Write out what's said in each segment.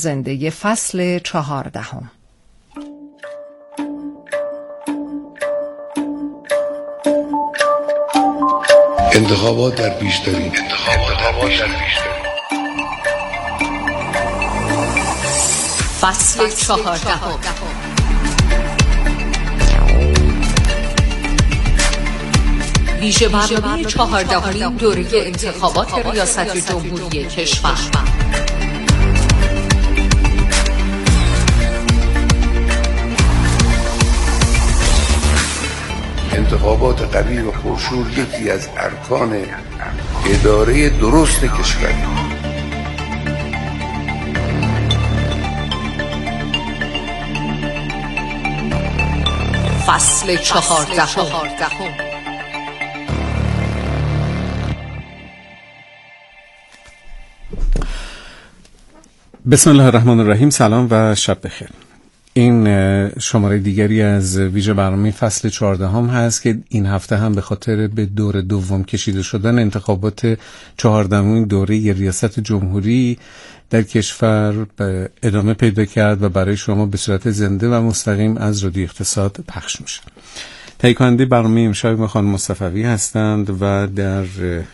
زنده فصل 14. انتخابات در پیش‌داری. فصل 14. ویژه برنامه 14 دوره انتخابات ریاست جمهوری کشور. انتخابات قوی و پرشور یکی از ارکان اداره درست کشور. فصل 14. بسم الله الرحمن الرحیم. سلام و شب بخیر. این شماره دیگری از ویژه برنامه فصل 14 هم هست که این هفته هم به خاطر به دور دوم کشیده شدن انتخابات 14مین دوره ریاست جمهوری در کشور ادامه پیدا کرد و برای شما به صورت زنده و مستقیم از رادیو اقتصاد پخش میشه. تهیه کننده برنامه امشب ما خانم مصطفی هستند و در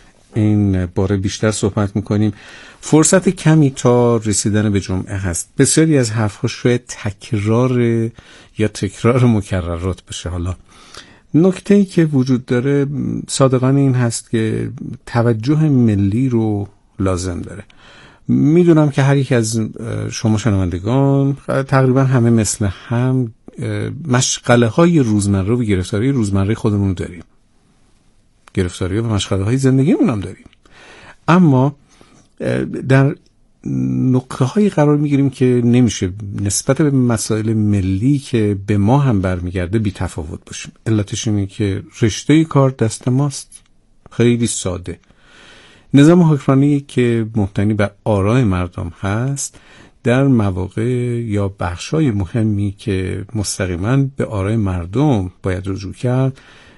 این باره بیشتر صحبت میکنیم. فرصت کمی تا رسیدن به جمعه هست. بسیاری از حرف‌ها شاید تکرار یا تکرار مکررات باشه. حالا نکته‌ای که وجود داره صادقانه این هست که توجه ملی رو لازم داره. میدونم که هر یک از شما شنوندگان تقریبا همه مثل هم مشغله های روزمره و گرفتاری روزمره خودمون داریم. گرفتاری و مشغله های زندگیمون هم داریم. اما در نقطه هایی قرار میگیریم که نمیشه نسبت به مسائل ملی که به ما هم برمیگرده بی تفاوت باشیم. علتش اینه که رشته کار دست ماست. خیلی ساده. نظام حکمرانی که مبتنی بر آراء مردم هست در مواقع یا بخشای مهمی که مستقیما به آراء مردم باید رجوع کرد،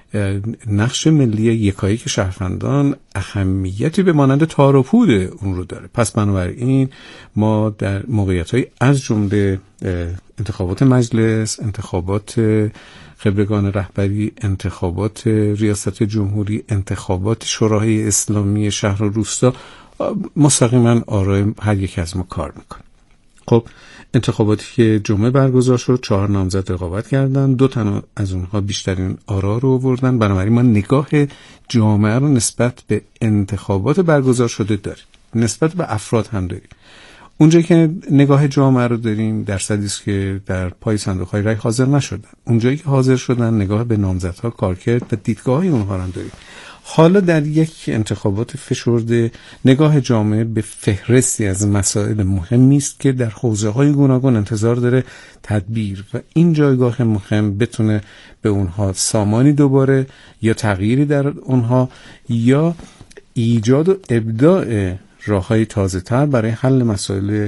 نقش ملی یکایک شهروندان اهمیتی به مانند تار و پود اون رو داره. پس بنابراین ما در موقعیت‌های از جمله انتخابات مجلس، انتخابات خبرگان رهبری، انتخابات ریاست جمهوری، انتخابات شورای اسلامی شهر و روستا مستقیما آرای هر یک از ما کار میکنه. خب انتخاباتی که جمعه برگزار شد 4 نامزد رقابت کردن، 2 تن از اونها بیشترین آرا رو آوردن. بنابراین ما نگاه جامعه رو نسبت به انتخابات برگزار شده داریم، نسبت به افراد هم داریم. اونجایی که نگاه جامعه رو داریم درصدی است که در پای صندوق‌های رای حاضر نشدن. اونجایی که حاضر شدن نگاه به نامزدها، کارکرد و دیدگاه‌های اونها رو داریم. حالا در یک انتخابات فشرده نگاه جامعه به فهرستی از مسائل مهمی است که در حوزه‌های گوناگون انتظار داره تدبیر و این جایگاه مهم بتونه به اونها سامانی دوباره یا تغییری در اونها یا ایجاد و ابداع راه‌های تازه‌تر برای حل مسائل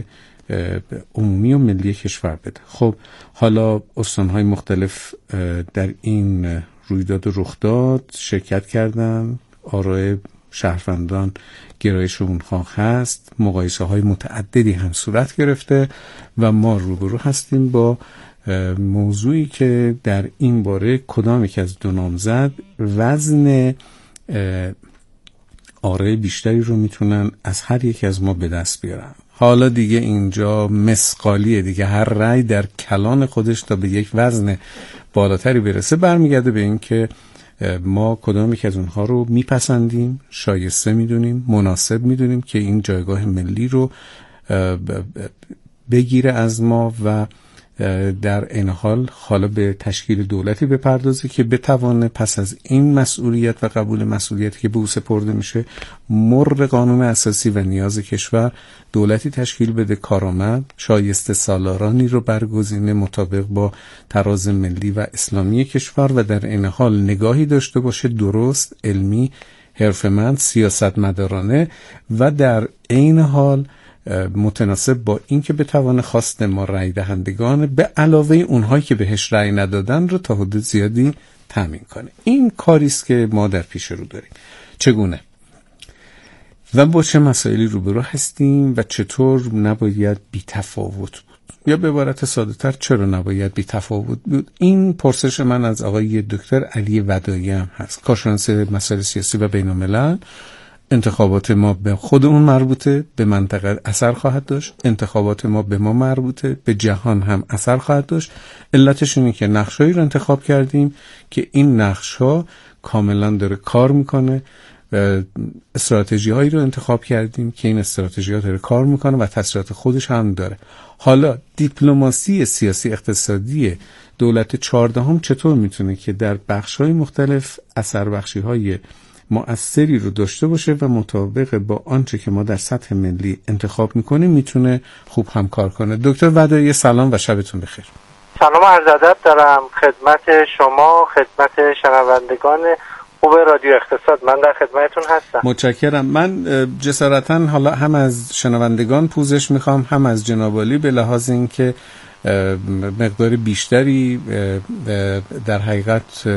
عمومی و ملی کشور بده. خب حالا استان‌های مختلف در این رویداد و رخداد شرکت کردن، آراء شهروندان گرایش اونها هست، مقایسه‌های متعددی هم صورت گرفته و ما روبرو هستیم با موضوعی که در این باره کدام یک از 2 نامزد وزن آراء بیشتری رو میتونن از هر یک از ما به دست بیارن. حالا دیگه اینجا مسقالیه دیگه، هر رأی در کلان خودش تا به یک وزن بالاتری برسه برمیگرده به این که ما کدام یک از اونها رو میپسندیم، شایسته میدونیم، مناسب میدونیم که این جایگاه ملی رو بگیره از ما و در این حال حالا به تشکیل دولتی بپردازه که بتوانه پس از این مسئولیت و قبول مسئولیتی که به او سپرده میشه مر قانون اساسی و نیاز کشور دولتی تشکیل بده کارآمد، شایسته سالارانی رو برگزینه مطابق با تراز ملی و اسلامی کشور و در این حال نگاهی داشته باشه درست، علمی، حرفه‌مند، سیاستمدارانه و در این حال متناسب با این که بتوانه خواست ما رأی دهندگان به علاوه اونهایی که بهش رأی ندادن رو تا حدود زیادی تامین کنه. این کاری است که ما در پیش رو داریم. چگونه؟ و با چه مسائلی روبرو هستیم و چطور نباید بی تفاوت بود، یا به عبارت ساده تر چرا نباید بی تفاوت بود. این پرسش من از آقای دکتر علی ودایی هم هست، کارشناس مسائل سیاسی و بین الملل. انتخابات ما به خودمون مربوطه، به منطقه اثر خواهد داشت. انتخابات ما به ما مربوطه، به جهان هم اثر خواهد داشت. علتش اینه که نقشهایی رو انتخاب کردیم که این نقش‌ها کاملا داره کار میکنه. استراتژی هایی رو انتخاب کردیم که این استراتژی‌ها داره کار میکنه و تاثیرات خودش هم داره. حالا دیپلماسی سیاسی اقتصادی دولت 14 چطور میتونه که در بخش‌های مختلف اثر بخشی‌های مؤثری رو داشته باشه و مطابق با آنچه که ما در سطح ملی انتخاب میکنیم میتونه خوب همکار کنه. دکتر ودایی سلام و شبتون بخیر. سلام عرض ادب دارم خدمت شما، خدمت شنوندگان خوب رادیو اقتصاد. من در خدمتتون هستم. متشکرم. من جسارتاً حالا هم از شنوندگان پوزش میخوام، هم از جناب عالی، به لحاظ اینکه مقدار بیشتری در حقیقت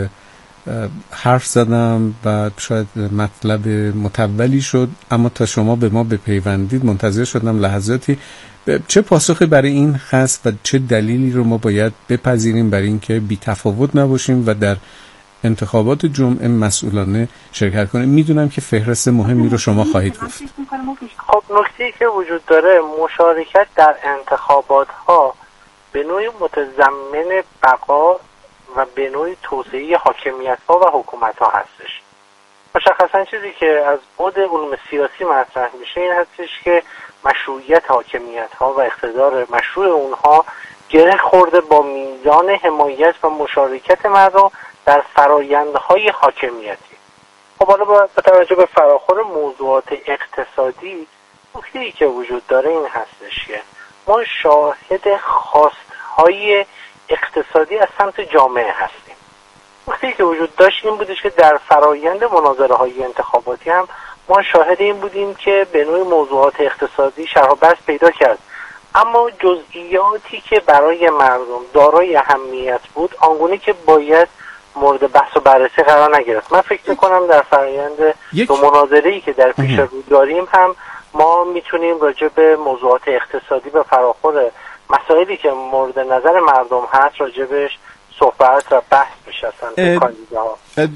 حرف زدم و شاید مطلب متولی شد، اما تا شما به ما بپیوندید منتظر شدم لحظاتی چه پاسخی برای این هست و چه دلیلی رو ما باید بپذیریم برای اینکه بی تفاوت نباشیم و در انتخابات جمعه مسئولانه شرکت کنیم. میدونم که فهرست مهمی رو شما خواهید گفت. خب نکته‌ای که وجود داره، مشارکت در انتخابات ها به نوعی متضمن بقا و به نوعی توسعه حاکمیت ها و حکومت ها هستش. مشخصا چیزی که از بعد علوم سیاسی مطرح میشه این هستش که مشروعیت حاکمیت ها و اقتدار مشروع اونها گره خورده با میزان حمایت و مشارکت مردم در فرایندهای حاکمیتی. خب حالا با توجه به فراخور موضوعات اقتصادی، نکته‌ای که وجود داره این هستش که ما شاهد خواستهای اقتصادی از سمت جامعه هستیم. نکته‌ای که وجود داشت این بودش که در فرایند مناظره‌های انتخاباتی هم ما شاهد این بودیم که به نوعی موضوعات اقتصادی شرح و بسط پیدا کرد، اما جزئیاتی که برای مردم دارای اهمیت بود آنگونه که باید مورد بحث و بررسی قرار نگرفت. من فکر می‌کنم در فرایند دو مناظره‌ای که در پیش رو داریم هم ما میتونیم راجع به موضوعات اقتصادی و فراخور مسائلی که مورد نظر مردم هست راجبش صحبت و بحث بشه اصلا کاندیداها.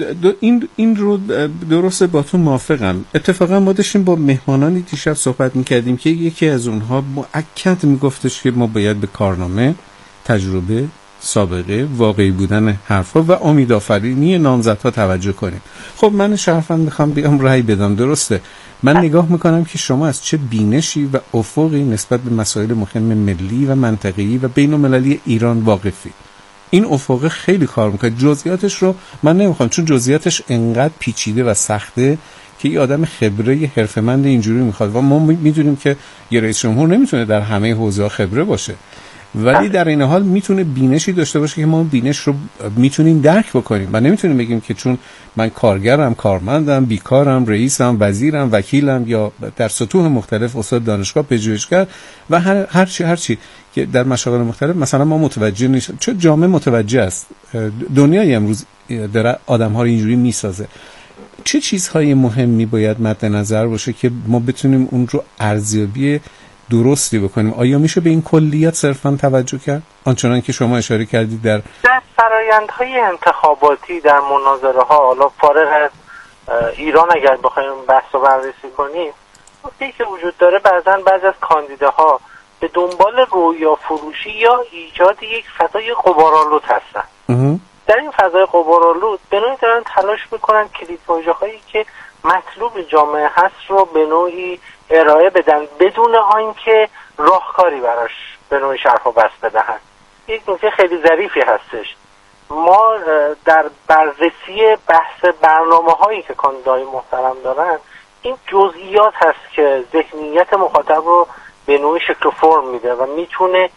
این رو درسته، با تو موافقم. اتفاقا ما داشتیم با مهمانانی دیشب صحبت میکردیم که یکی از اونها مؤکد میگفتش که ما باید به کارنامه، تجربه، سابقه، واقعی بودن حرفا و امیدآفرینی نامزدها توجه کنیم. خب من شرفاً میخوام بیام رأی بدم، درسته؟ من نگاه میکنم که شما از چه بینشی و افقی نسبت به مسائل مهم ملی و منطقه‌ای و بین‌المللی ایران واقفی. این افق خیلی کار میکنه. جزئیاتش رو من نمیخوام، چون جزئیاتش انقدر پیچیده و سخته که یه آدم خبره حرفه‌مند اینجوری میخواد و ما میدونیم که یه رئیس جمهور نمیتونه در همه حوزه‌ها خبره باشه، ولی در این حال میتونه بینشی داشته باشه که ما بینش رو میتونیم درک بکنیم و نمیتونیم بگیم که چون من کارگرم، کارمندم، بیکارم، رئیسم، وزیرم، وکیلم یا در سطوح مختلف استاد دانشگاه، پژوهشگر و هر چی که در مشاغل مختلف مثلا ما متوجه نیستیم. چون جامعه متوجه است، دنیای امروز داره آدم‌ها رو اینجوری میسازه. چه چیزهای مهمی باید مد نظر باشه که ما بتونیم اون رو ارزیابی درستی بکنیم؟ آیا میشه به این کلیات صرفاً توجه کرد؟ آنچنان که شما اشاره کردید در فرآیندهای انتخاباتی، در مناظره ها، حالا فارغ از ایران اگر بخوایم بحث و بررسی کنیم، نکته‌ای که وجود داره بعضی از کاندیداها به دنبال رویا فروشی یا ایجاد یک فضای غبارآلود هستن. در این فضای غبارآلود به نوعی دارن تلاش میکنن کلیدواژه‌هایی که مطلوب جامعه هست رو به نوعی ارائه بدن بدون آنکه راهکاری براش به نوعی شرح و بسط بدهن. یک نکته خیلی ظریفی هستش. ما در بررسی بحث برنامه‌هایی که کاندیداهای محترم دارن، این جزئیات هست که ذهنیت مخاطب رو به نوعی شکل و فرم میده و میتونه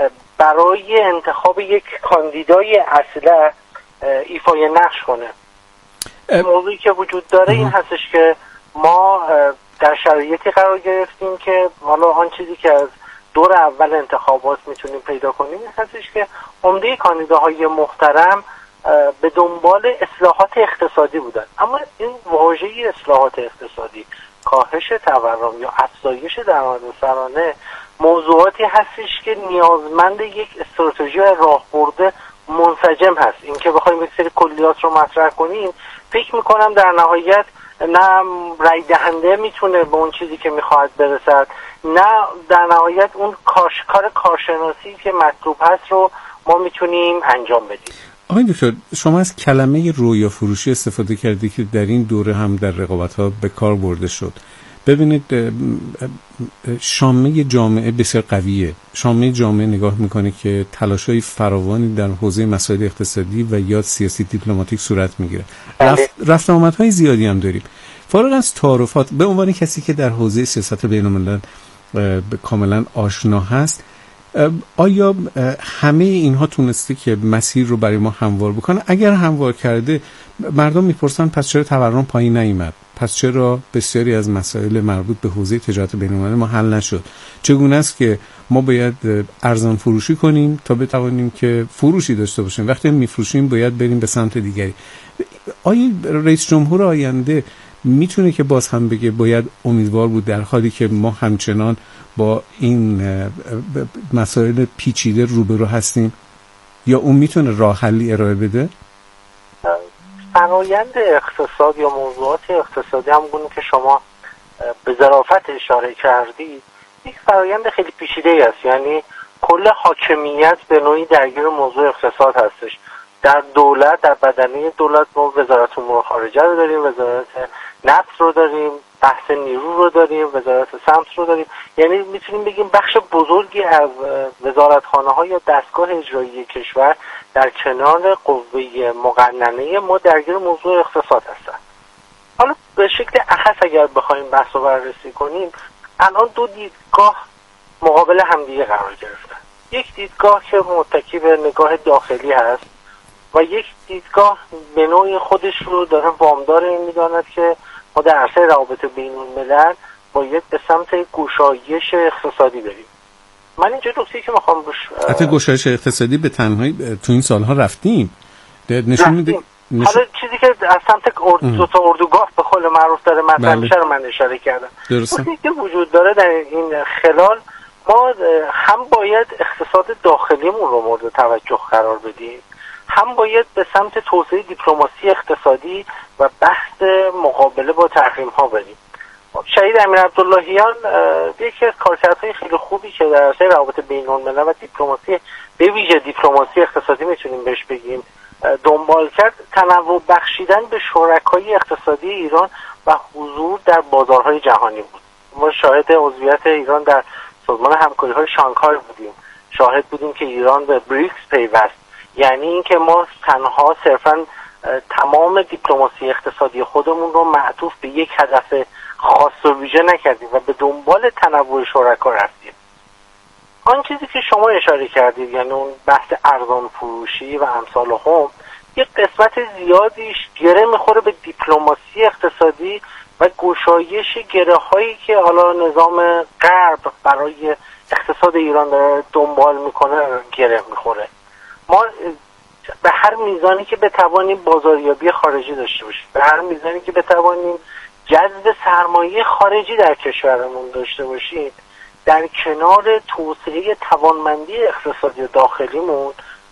برای انتخاب یک کاندیدای اصلا ایفای نقش کنه. موضوعی که وجود داره این هستش که ما در شرایطی قرار گرفتیم که حالا آن چیزی که از دور اول انتخابات میتونیم پیدا کنیم این هستش که عمده کاندیداهای محترم به دنبال اصلاحات اقتصادی بودن، اما این واژه اصلاحات اقتصادی کاهش تورم یا افزایش درآمد سرانه موضوعاتی هستش که نیازمند یک استراتژی راهبرد منسجم هست. اینکه بخوایم یک سری کلیات رو مطرح کنیم فکر میکنم در نهایت نه رای دهنده میتونه به اون چیزی که میخواهد برسد، نه در نهایت اون کار کارشناسی که مطلوب هست رو ما میتونیم انجام بدیم. آقای دکتر، شما از کلمه رویا فروشی استفاده کردی که در این دوره هم در رقابت‌ها به کار برده شد. ببینید، شامه جامعه بسیار قویه. شامه جامعه نگاه میکنه که تلاش‌های فراوانی در حوزه مسائل اقتصادی و یا سیاسی دیپلماتیک صورت میگیره. رفت آمدهای زیادی هم داریم. فارغ از تعارفات، به عنوان کسی که در حوزه سیاست بین‌الملل کاملا آشنا هست، آیا همه اینها تونسته که مسیر رو برای ما هموار بکنه؟ اگر هموار کرده، مردم میپرسن پس چرا تورم پایین نیامد؟ پس چرا بسیاری از مسائل مربوط به حوزه تجارت بین‌المللی ما حل نشد؟ چگونه است که ما باید ارزان فروشی کنیم تا بتوانیم که فروشی داشته باشیم؟ وقتی میفروشیم باید بریم به سمت دیگری. آیا رئیس جمهور آینده میتونه که باز هم بگه باید امیدوار بود، در حالی که ما همچنان با این مسائل پیچیده روبرو هستیم؟ یا اون میتونه راه حلی ارائه بده؟ فرآیند اقتصاد یا موضوعات اقتصادی همونگونه که شما به ظرافت اشاره کردید یک فرآیند خیلی پیچیده است. یعنی کل حاکمیت به نوعی درگیر موضوع اقتصاد هستش. در دولت، در بدنه دولت ما وزارت امور خارجه رو داریم، وزارت نفت رو داریم، بحث نیرو رو داریم، وزارت سمت رو داریم. یعنی میتونیم بگیم بخش بزرگی از وزارتخانه ها یا دستگاه اجرایی کشور در کنار قوه مقننه ما درگیر موضوع اقتصاد هستن. حالا به شکل اخص اگر بخوایم بحث رو بررسی کنیم، الان دو دیدگاه مقابل همدیگه قرار گرفتن. یک دیدگاه که متکی به نگاه داخلی هست و یک دیدگاه به نوعی خودش رو داره وامدار این میداند که ما در عرصه روابط بین‌الملل باید به سمت گشایش اقتصادی بریم. من اینجا نکته‌ای که میخوام حتی گشایش اقتصادی به تنهایی تو این سالها رفتیم. نشون میده. حالا چیزی که از سمت دو تا اردوگاه به قول معروف داره مطرح میشه رو من اشاره کردم. نکته‌ای که وجود داره در این خلال، ما هم باید اقتصاد داخلیمون رو مورد توجه قرار بدیم، هم باید به سمت توسعه دیپلماسی اقتصادی و بحث مقابله با تحریم ها بریم. شهید امیر عبداللهیان یکی از کارکردهای خیلی خوبی که در عرصه روابط بین‌الملل و دیپلماسی، به ویژه دیپلماسی اقتصادی میتونیم بهش بگیم، دنبال کرد، تنوع بخشیدن به شرکای اقتصادی ایران و حضور در بازارهای جهانی بود. ما شاهد عضویت ایران در سازمان همکاری‌های شانگهای بودیم، شاهد بودیم که ایران به بریکس پیوست. یعنی اینکه ما تنها صرفاً تمام دیپلماسی اقتصادی خودمون رو معطوف به یک هدف خاص و ویژه نکردیم و به دنبال تنوع شرکا رفتیم. آن چیزی که شما اشاره کردید، یعنی اون بحث ارزان فروشی و امثال هم، یک قسمت زیادیش گره میخوره به دیپلماسی اقتصادی و گشایش گره هایی که حالا نظام غرب برای اقتصاد ایران داره دنبال میکنه گره میخوره. ما به هر میزانی که بتوانیم بازاریابی خارجی داشته باشیم، به هر میزانی که بتوانیم جذب سرمایه خارجی در کشورمون داشته باشیم، در کنار توسعه توانمندی اقتصادی داخلیمون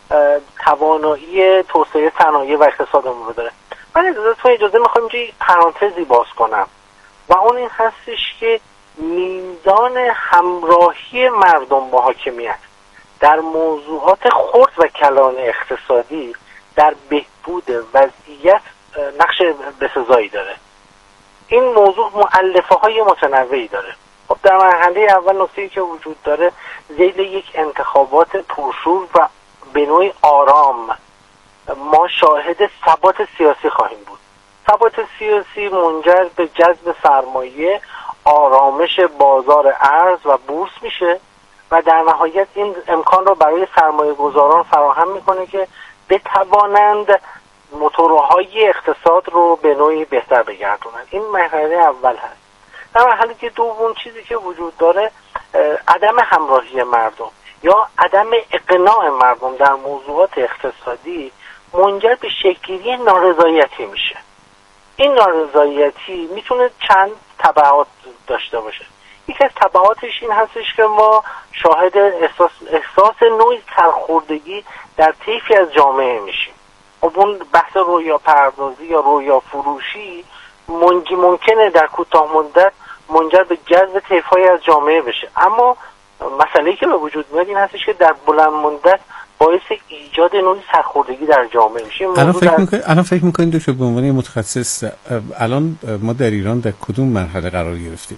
توانایی توسعه صنایع و اقتصادمون رو داره. من اجازه میخوام اینجا یک پرانتزی باز کنم و اون این هستش که میزان همراهی مردم با حاکمیت در موضوعات خرد و کلان اقتصادی در بهبود وضعیت نقش بسزایی داره. این موضوع مؤلفه های متنوعی داره. خب در مرحله اول نکته‌ای که وجود داره، ذیل یک انتخابات پرشور و به نوعی آرام ما شاهد ثبات سیاسی خواهیم بود. ثبات سیاسی منجر به جذب سرمایه، آرامش بازار ارز و بورس میشه و در نهایت این امکان رو برای سرمایه گذاران فراهم میکنه که بتوانند موتورهای اقتصاد رو به نوعی بهتر بگردونن. این مرحله اول هست. در مرحله دوم چیزی که وجود داره عدم همراهی مردم یا عدم اقناع مردم در موضوعات اقتصادی منجر به شکل‌گیری نارضایتی میشه. این نارضایتی میتونه چند تبعات داشته باشه. یکی از تبعاتش این هستش که ما شاهد احساس نوعی سرخوردگی در طیفی از جامعه میشیم. اون بحث رویا پردازی یا رویا فروشی ممکنه در کوتاه مدت منجر به جذب طیف‌های از جامعه بشه، اما مسئله‌ای که به وجود میاد این هستش که در بلند مدت باعث ایجاد نوعی سرخوردگی در جامعه میشه. الان فکر می‌کنید دکتر به عنوان متخصص الان ما در ایران در کدوم مرحله قرار گرفتیم؟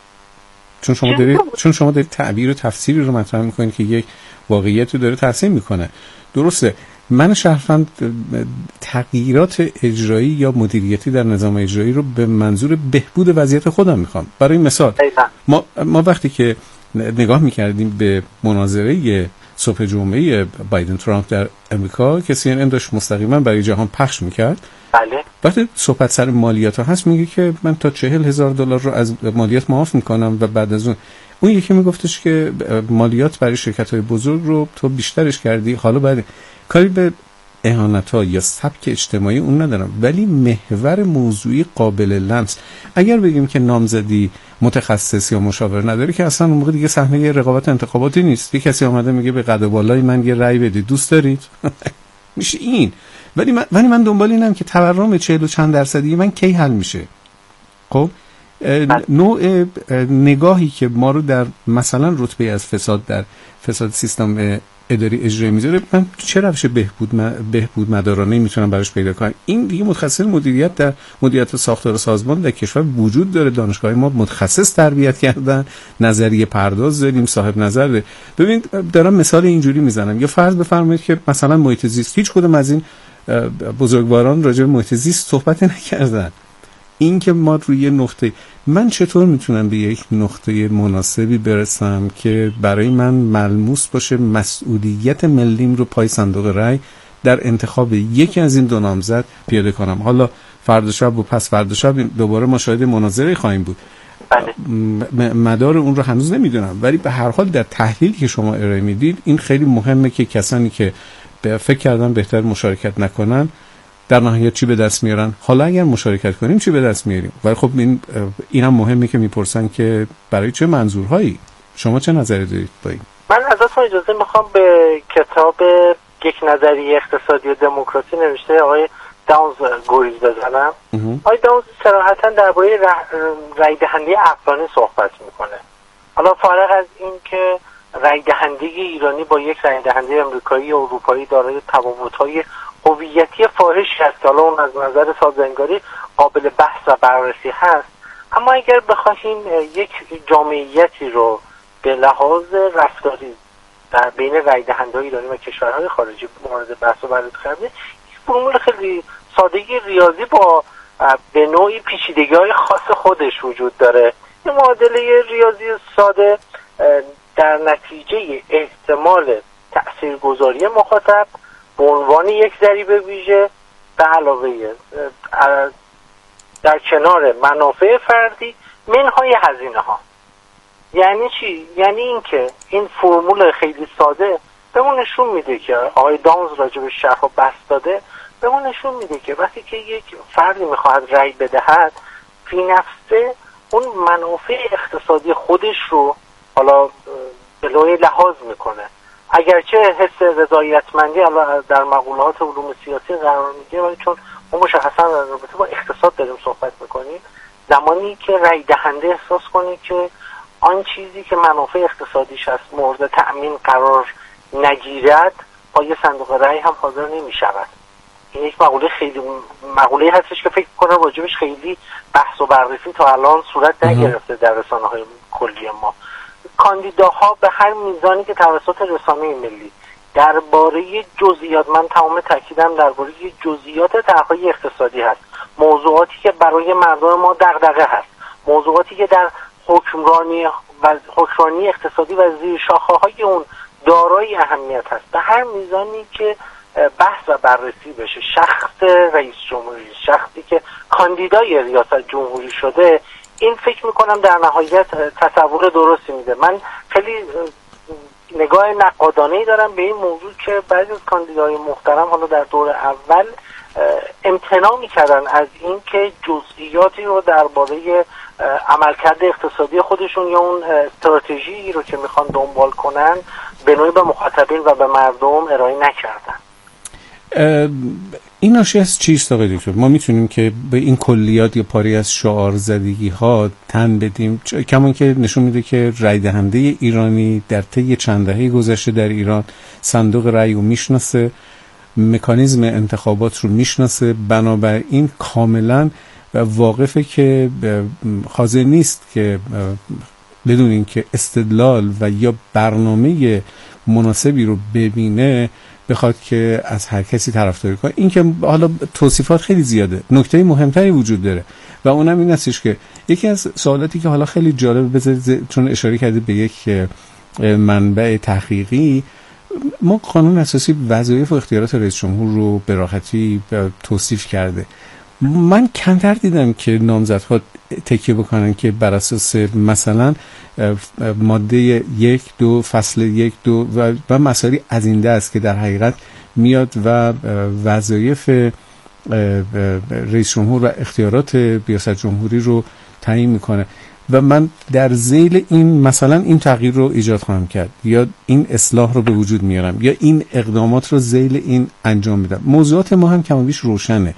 چون شما دارید تعبیر و تفسیری رو مطرح می‌کنید که یک واقعیت رو داره ترسیم می‌کنه. درسته. من شهروند تغییرات اجرایی یا مدیریتی در نظام اجرایی رو به منظور بهبود وضعیت خودم میخوام. برای مثال ما وقتی که نگاه میکردیم به مناظره صبح جمعه بایدن ترامپ در امریکا که CNN داشت مستقیما برای جهان پخش میکرد، بله، وقتی صحبت سر مالیات ها هست میگه که من تا $40,000 رو از مالیات معاف میکنم و بعد از اون یکی میگفتش که مالیات برای شرکت‌های بزرگ رو تو بیشترش کردی. حالا بعد کاری به اهانت‌ها یا سبک اجتماعی اون ندارم، ولی محور موضوعی قابل لمس اگر بگیم که نامزدی متخصص یا مشاور نداری که اصلا اون موقع دیگه صحنه رقابت انتخاباتی نیست. یه کسی اومده میگه به قد و بالای من یه رأی بدید، دوست دارید؟ میشه این. ولی من دنبال اینم که تورم 40 و چند درصدی من کی حل میشه؟ خب نوع نگاهی که ما رو در مثلا رتبه از فساد سیستم اداری اجرایی میذاره، من چه روش بهبود مدارانه میتونم براش پیدا کنم؟ این دیگه متخصص مدیریت در مدیریت ساختار سازمان در کشور وجود داره. دانشگاه ما متخصص تربیت کردن، نظریه پرداز داریم، صاحب نظر داریم. ببین دارم مثال اینجوری میزنم، یا فرض بفرمایید که مثلا محیط زیست، هیچ کدوم از این بزرگواران راجع به محیط زیست صحبت نکردن. این که ما روی نقطه، من چطور میتونم به یک نقطه مناسبی برسم که برای من ملموس باشه مسئولیت ملیم رو پای صندوق رای در انتخاب یکی از این دو نامزد پیاده کنم؟ حالا فردا شب و پس فردا شب دوباره ما شاهد مناظره خواهیم بود. مدار اون رو هنوز نمیدونم، ولی به هر حال در تحلیلی که شما ارائه میدید این خیلی مهمه که کسانی که فکر کردن بهتر مشارکت نکنن در نهایت چی به دست میارن. حالا اگر مشارکت کنیم چی به دست میاریم؟ ولی خب اینم مهمه که میپرسن که برای چه منظورهایی. شما چه نظری دارید با این؟ من ازتون اجازه میخوام به کتاب یک نظریه اقتصادی و دموکراسی نوشته آقای داونز گریز بزنم. آقای داونز صراحتا درباره رای دهنده عقلانی صحبت میکنه. حالا فارغ از این که رای دهنده ایرانی با یک رای دهنده امریکایی یا اروپایی دارای تفاوت‌های هویتی فاحشی است که حالا اون از نظر سازنگاری قابل بحث و بررسی هست، اما اگر بخواهیم یک جامعیتی رو به لحاظ رفتاری در بین رای دهنده‌های ایرانی و کشورهای خارجی مورد بحث و بررسی کردیم، یک فرمول خیلی سادگی ریاضی با به نوعی پیچیدگی‌های خاص خودش وجود داره. این معادله ریاضی ساده در نتیجه احتمال تاثیرگذاری مخاطب به عنوان یک ضریب ویژه به علاوه در کنار منافع فردی منهای هزینه ها. یعنی چی؟ یعنی اینکه این فرمول خیلی ساده بهمون نشون میده که آقای داونز راجع به شرح و بحث داده، بهمون نشون میده که وقتی که یک فردی میخواهد رأی بدهد فی نفسه اون منافع اقتصادی خودش رو حالا به نوعی لحاظ میکنه. اگرچه حس رضایتمندی در مقولات علوم سیاسی قرار میگیره، ولی چون ما مشخصا در رابطه با اقتصاد داریم صحبت میکنیم، زمانی که رای دهنده احساس کنه که آن چیزی که منافع اقتصادیش هست مورد تأمین قرار نگیرد، پای صندوق رای هم حاضر نمیشود. این یک مقوله هستش که فکر کنم راجبش خیلی بحث و بررسی تا الان صورت نگرفته در رسانه‌های کلی ما. کاندیداها به هر میزانی که توسط رسانه ملی درباره جزئیات، من تمام تاکیدم درباره جزئیات طرح‌های اقتصادی هست، موضوعاتی که برای مردم ما دغدغه هست، موضوعاتی که در حکمرانی اقتصادی و زیر شاخه‌های اون دارای اهمیت هست، به هر میزانی که بحث و بررسی بشه شخص رئیس جمهوری، شخصی که کاندیدای ریاست جمهوری شده، این فکر میکنم در نهایت تصور درستی میده. من خیلی نگاه نقادانه‌ای دارم به این موضوع که بعضی از کاندیداهای محترم حالا در دور اول امتناع میکردن از این که جزئیاتی رو درباره عملکرد اقتصادی خودشون یا اون استراتژی رو که میخوان دنبال کنن به نوعی به مخاطبین و به مردم ارائه نکردن. این ناشی از چیست آقای دکتر؟ ما میتونیم که به این کلیات یا پاری از شعار زدگی ها تن بدیم، کمان که نشون میده که رای دهنده ایرانی در طی چند دهه گذشته در ایران صندوق رای رو میشناسه، مکانیزم انتخابات رو میشناسه، بنابراین کاملا واقفه که حاضر نیست که بدون اینکه استدلال و یا برنامه مناسبی رو ببینه بخواد که از هر کسی طرفداری کنه. این که حالا توصیفات خیلی زیاده، نکته مهمتری وجود داره و اونم این هستش که یکی از سوالاتی که حالا خیلی جالبه بذارید، چون اشاره کرده به یک منبع تحقیقی، ما قانون اساسی وظایف و اختیارات رئیس جمهور رو به راحتی توصیف کرده. من کمتر دیدم که نامزدها تکیه بکنن که بر اساس مثلا ماده 1 2 فصل 1 2 و مسائلی از این دست که در حقیقت میاد و وظایف رئیس جمهور و اختیارات ریاست جمهوری رو تعیین میکنه و من در ذیل این مثلا این تغییر رو ایجاد خواهم کرد یا این اصلاح رو به وجود میارم یا این اقدامات رو ذیل این انجام میدم. موضوعات ما هم کم و بیش روشنه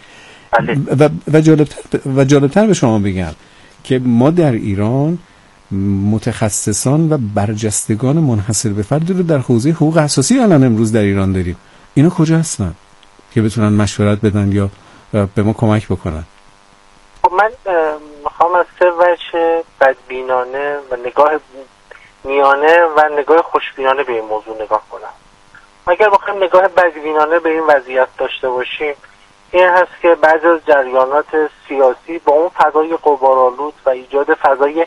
و جالبتر به شما بگم که ما در ایران متخصصان و برجستگان منحصر به فرد رو در حوزه حقوق اساسی الان امروز در ایران داریم. اینا کجا هستن که بتونن مشورت بدن یا به ما کمک بکنن؟ من میخوام از سه وجه بدبینانه و نگاه میانه و نگاه خوشبینانه به این موضوع نگاه کنم. اگر بخوایم نگاه بدبینانه به این وضعیت داشته باشیم، این هست که بعضی از جریانات سیاسی با اون فضای غبارآلود و ایجاد فضای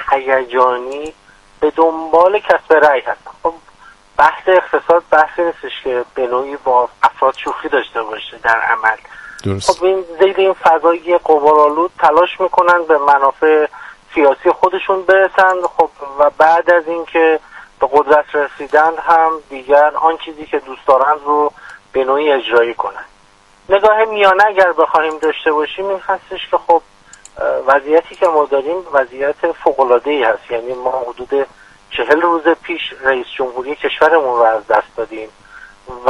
هیجانی به دنبال کسب رأی هستن. خب بحث اقتصاد بحثی نیستش که به نوعی با افراد شوخی داشته باشه در عمل. درست. خب این زیر این فضای غبارآلود تلاش میکنن به منافع سیاسی خودشون برسن. خب و بعد از اینکه به قدرت رسیدن هم دیگر آن چیزی که دوست دارن رو به نوعی اجرایی کنن. نگاه میانه اگر بخوایم داشته باشیم این هستش که خب وضعیتی که ما داریم وضعیت فوق‌العاده‌ای هست. یعنی ما حدود 40 روز پیش رئیس جمهوری کشورمون رو از دست دادیم و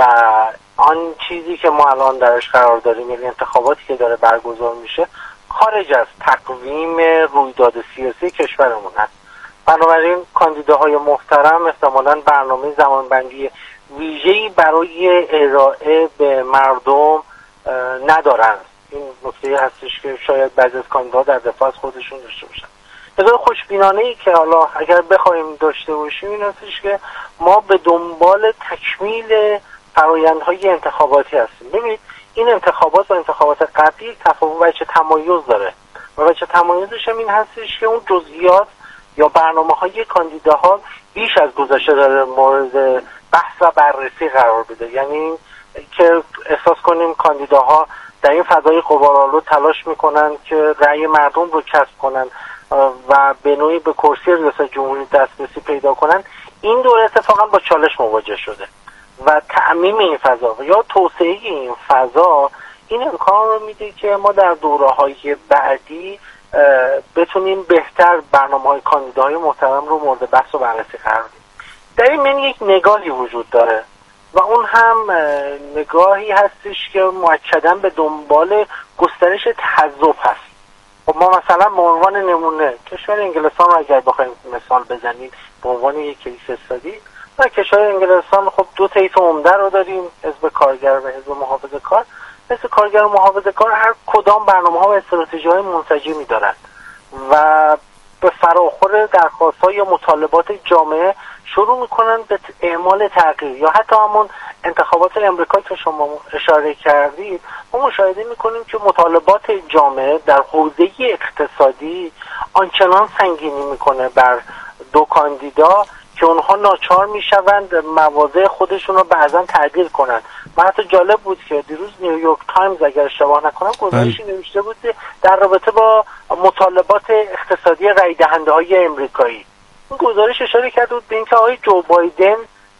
آن چیزی که ما الان درش قرار داریم، یعنی انتخاباتی که داره برگزار میشه، خارج از تقویم رویداد سیاسی کشورمون هست. بنابراین کاندیداهای محترم احتمالاً برنامه زمانبندی ویژه‌ای برای ارائه به مردم ندارند. این نکته هستش که شاید بعضی از کاندیداها در دفاع از خودشون داشته باشن. نگاه خوشبینانه‌ای که حالا اگر بخوایم داشته باشیم این هستش که ما به دنبال تکمیل فرآیندهای انتخاباتی هستیم. ببینید این انتخابات و انتخابات قبلی تفاوت وجه تمایز داره و وجه تمایزش هم این هستش که اون جزئیات یا برنامه‌های کاندیداها بیش از گذشته داره مورد بحث و بررسی قرار بده. یعنی که احساس کنیم کاندیداها در این فضای غبارآلود تلاش میکنن که رأی مردم رو کسب کنن و به نوعی به کرسی ریاست جمهوری دسترسی پیدا کنن. این دوره اتفاقا با چالش مواجه شده و تعمیم این فضا و یا توسعه این فضا این امکان رو میده که ما در دوره‌های بعدی بتونیم بهتر برنامه‌های کاندیداهای محترم رو مورد بحث و بررسی قرار بدیم. در این من یک نگاهی وجود داره و اون هم نگاهی هستش که مؤکداً به دنبال گسترش تحزب هست. خب ما مثلا به عنوان نمونه کشور انگلستان رو اگر بخوایم مثال بزنیم به عنوان یک کیس استادی، و کشور انگلستان خب دو طیف عمده رو داریم، حزب کارگر و حزب محافظه‌کار. حزب کارگر و محافظه‌کار هر کدام برنامه‌ها و استراتژی‌های منسجمی دارند و به فراخور درخواست‌ها یا مطالبات جامعه شروع میکنن به اعمال تغییر. یا حتی همون انتخابات امریکا که شما اشاره کردید ما مشاهده میکنیم که مطالبات جامعه در حوزه اقتصادی آنچنان سنگینی میکنه بر دو کاندیدا که اونها ناچار میشوند مواضع خودشون رو بعضا تعدیل کنن. من حتی جالب بود که دیروز نیویورک تایمز اگر اشتباه نکنم گزارشی نوشته بود در رابطه با مطالبات اقتصادی رای دهنده های امریکایی. این گزارش اشاره کرده بود به اینکه آقای جو بایدن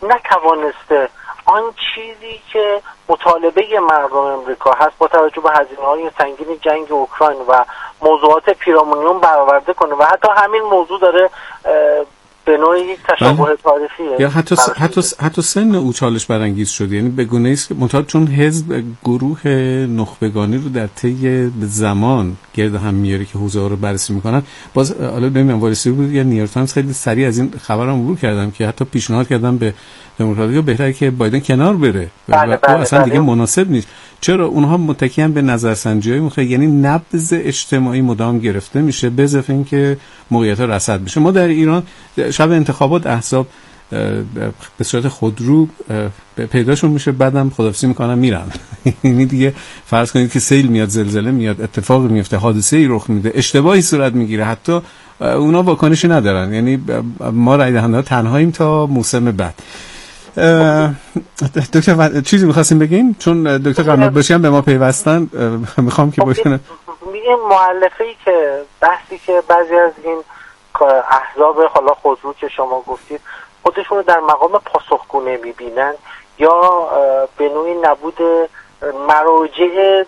نتوانسته آن چیزی که مطالبه مردم امریکا هست با توجه به هزینه‌های سنگین جنگ اوکراین و موضوعات پیرامونیون برآورده کنه و حتی همین موضوع داره به نوعی یک تشابه تاریخیه یا حتی سن او چالش برانگیز شد، یعنی به گونه‌ای است که منتها چون حزب گروه نخبگانی رو در طی زمان گرد هم میاره که حوزه ها رو بررسی میکنن. باز حالا نمیدونم وارسی بود یا نیویورک تایمز خیلی سریع از این خبرم عبور کردم که حتی پیشنهاد کردم به دموکرات‌ها بهتره که بایدن کنار بره و اصلا دیگه مناسب نیست. چرا اونها متکیان به نظرسنجی‌های مختلف، یعنی نبض اجتماعی مدام گرفته میشه به اضافه اینکه موقعیت رصد بشه. ما در ایران شب انتخابات احزاب به صورت خودرو پیداشون میشه، بعدم خداحافظی میکنن میرن. یعنی دیگه فرض کنید که سیل میاد، زلزله میاد، اتفاقی میفته، حادثه‌ای رخ میده، اشتباهی صورت میگیره، حتی اونا واکنشی ندارن. یعنی ما رای دهنده تنهاییم تا موسم بعد. دکتر چیزی می‌خواستیم بگین؟ چون دکتر قنات‌باشی هم به ما پیوستن، میخوام که باشن. میگم مؤلفه‌ای که بحثی که بعضی از این احزاب حالا خودرو که شما گفتید خودشون رو در مقام پاسخگو می‌بینن یا به نوعی نبود مراجع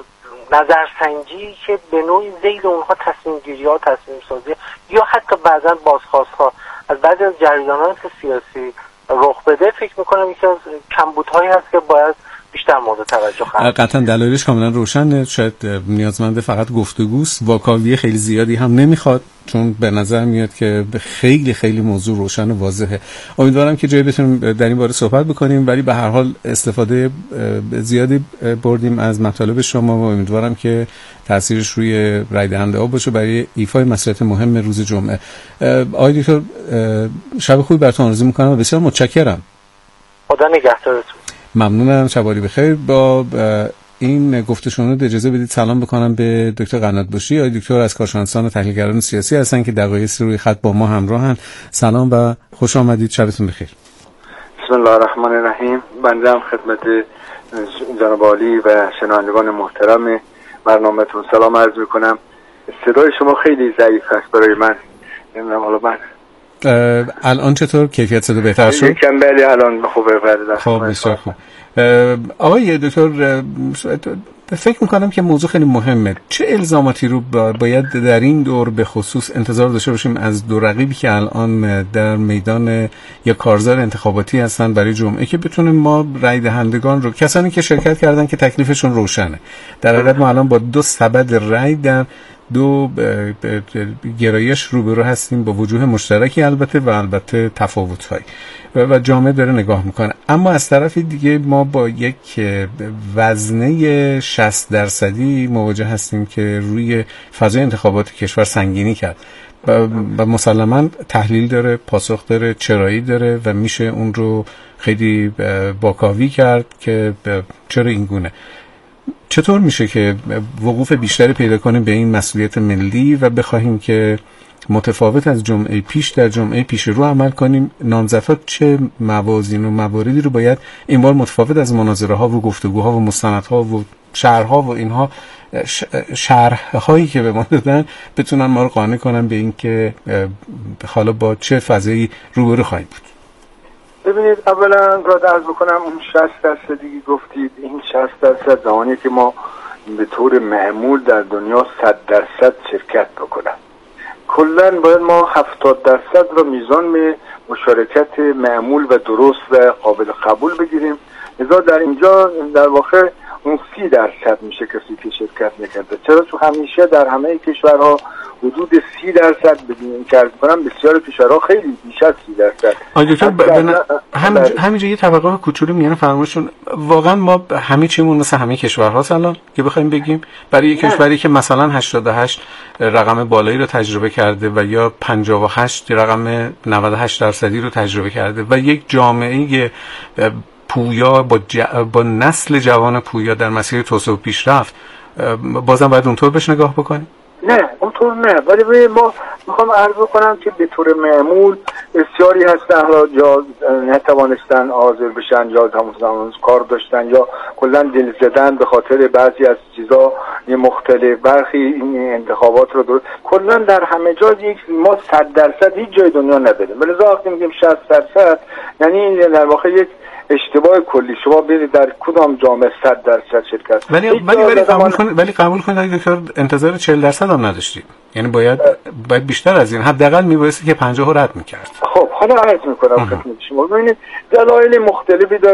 نظرسنجی که به نوعی ذیل اونها تصمیم گیری ها، تصمیم سازی یا حتی بعضا بازخواست ها از بعضی از جریانات سیاسی رخ بده، فکر میکنم یکی از کمبودهایی هست که باید بیشتر مورد توجه قرار بده. قطعا دلایلش کاملا روشنه، شاید نیازمند فقط گفتگوست، واکاوی خیلی زیادی هم نمیخواد، چون به نظر میاد که خیلی خیلی موضوع روشن و واضحه. امیدوارم که جایی بتونیم در این باره صحبت بکنیم، ولی به هر حال استفاده زیادی بردیم از مطالب شما و امیدوارم که تاثیرش روی رای دهنده ها باشه برای ایفای مسئولیت مهم روز جمعه. آقای دکتر شب خوبی براتون آرزو میکنم و بسیار متشکرم. خدا نگهدارتون. ممنونم، شباری بخیر. با این گفتشون اجازه بدید سلام بکنم به دکتر قنات‌باشی. آقای دکتر از کارشناسان و تحلیلگران سیاسی هستن که دقایقی روی خط با ما همراهن. سلام و خوش آمدید، شبتون بخیر. بسم الله الرحمن الرحیم. بنده هم خدمت جناب عالی و شنوندگان محترم برنامه‌تون سلام عرض می‌کنم. صدای شما خیلی ضعیف است برای من. نمی‌دونم حالا من الان چطور کیفیت صدا بهتر شد؟ یکم بله الان خوبه. خب بسیار خوب. آقای دکتر فکر میکنم که موضوع خیلی مهمه. چه الزاماتی رو باید در این دور به خصوص انتظار داشته باشیم از دو رقیبی که الان در میدان یا کارزار انتخاباتی هستن برای جمعه که بتونیم ما رای دهندگان رو، کسانی که شرکت کردن که تکلیفشون روشنه، در حقیقت ما الان با دو سبد رای در دو گرایش روبرو هستیم با وجوه مشترکی البته و البته تفاوت‌هایی و جامعه داره نگاه میکنه، اما از طرف دیگه ما با یک وزنه 60% مواجه هستیم که روی فضای انتخابات کشور سنگینی کرد و مسلماً تحلیل داره، پاسخ داره، چرایی داره و میشه اون رو خیلی باکاوی کرد که چرا این گونه. چطور میشه که وقوف بیشتری پیدا کنیم به این مسئولیت ملی و بخواهیم که متفاوت از جمعه پیش در جمعه پیش رو عمل کنیم؟ نامزدها چه موازین و مواردی رو باید این بار متفاوت از مناظره ها و گفتگوها و مستندها و شرحها و اینها شرحهایی که به ما دادن بتونن ما رو قانع کنن به این که حالا با چه فضایی روبرو خواهیم بود؟ ببینید، اولا را عرض بکنم اون 60% دیگه گفتید، این 60% زمانی که ما به طور معمول در دنیا 100% شرکت بکنم. کلن باید ما 70% را میزان به مشارکت معمول و درست و قابل قبول بگیریم. لذا در اینجا در واقع اون 30% میشه کسی که شرکت نکرده. چرا؟ چون همیشه در همه کشورها حدود 30% کرد کنم، بسیار کشورها خیلی بیش از 30%. همینجا یه توقع کوچولو میانه فرمایشون، واقعا ما همه چیمون مثل همه کشورهاست الان که بخوایم بگیم برای یک کشوری که مثلا 88 رقم بالایی رو تجربه کرده و یا 58 رقم 98% رو تجربه کرده و یک جامعه پویا با نسل جوان پویا در مسیر توسعه و پیشرفت، بازم باید اونطور بهش نگاه بکنیم؟ نه اونطور نه، ولی ما میخوام عرض کنم که به طور معمول بسیاری هستن یا نتوانستن حاضر بشن یا همون کار داشتن یا کلا دل زدن به خاطر بعضی از چیزا مختلف، برخی این انتخابات رو درست کلا در همه جا یک ما 100% هیچ جای دنیا نداریم. ولی وقتی میگیم 60% یعنی در واقع یک اشتباه کلی. شما برید در کدام جامعه 100% شرکت، ولی قبول کنید اگه دکتر انتظار 40% هم نداشتید، یعنی باید بیشتر از این، حداقل میبایستی که 50 رد میکرد. خب حالا عرض میکنم خدمت شما. ببینید دلایل مختلفی داره